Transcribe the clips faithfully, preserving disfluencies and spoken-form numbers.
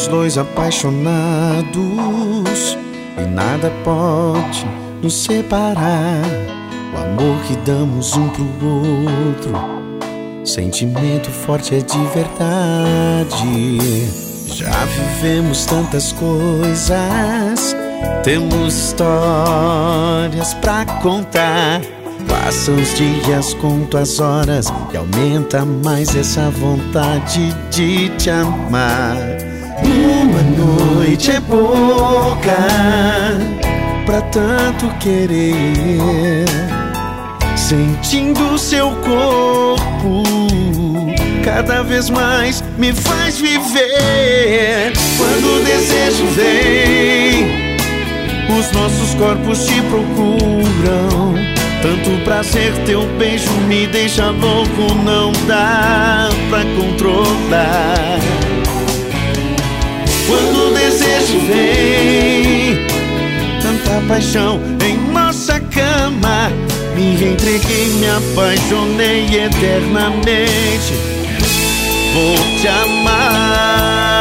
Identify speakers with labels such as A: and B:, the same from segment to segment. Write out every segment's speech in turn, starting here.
A: Somos dois apaixonados e nada pode nos separar. O amor que damos um pro outro, sentimento forte é de verdade. Já vivemos tantas coisas, temos histórias pra contar. Passam os dias, conto as horas e aumenta mais essa vontade de te amar. Uma noite é pouca pra tanto querer, sentindo seu corpo cada vez mais me faz viver. Quando o desejo vem, os nossos corpos te procuram. Tanto prazer, teu beijo me deixa louco, não dá pra controlar. Quando o desejo vem, tanta paixão em nossa cama, me entreguei, me apaixonei eternamente. Vou te amar.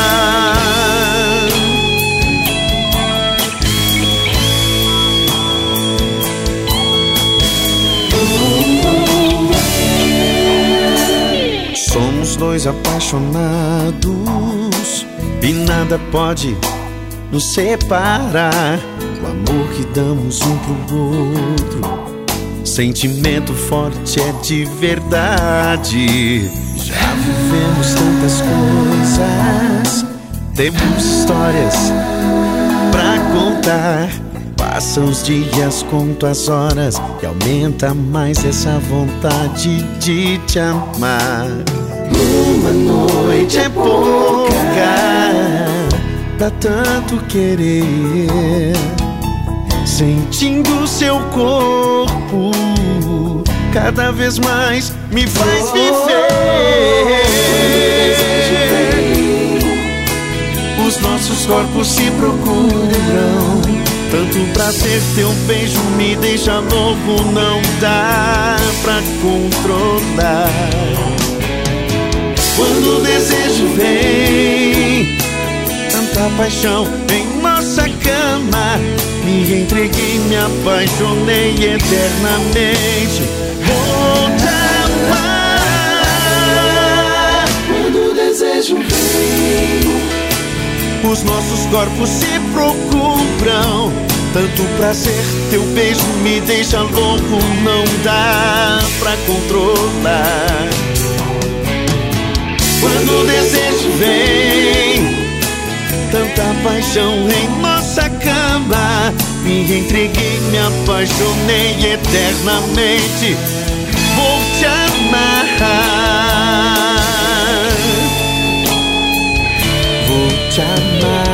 A: Somos dois apaixonados e nada pode nos separar. O amor que damos um pro outro, sentimento forte é de verdade. Já vivemos tantas coisas, temos histórias pra contar. Passam os dias, conto as horas e aumenta mais essa vontade de te amar. Uma noite é pouca pra tanto querer, sentindo seu corpo cada vez mais me faz viver. Os nossos corpos se procuram, tanto prazer, teu beijo me deixa louco, não dá pra controlar. Quando o desejo vem, tanta paixão em nossa cama, me entreguei, me apaixonei eternamente. Vou te amar.
B: Quando o desejo vem,
A: os nossos corpos se procuram. Tanto prazer, teu beijo me deixa louco, não dá pra controlar. Quando o desejo vem, tanta paixão em nossa cama, me entreguei, me apaixonei eternamente. Vou te amar. Vou te amar.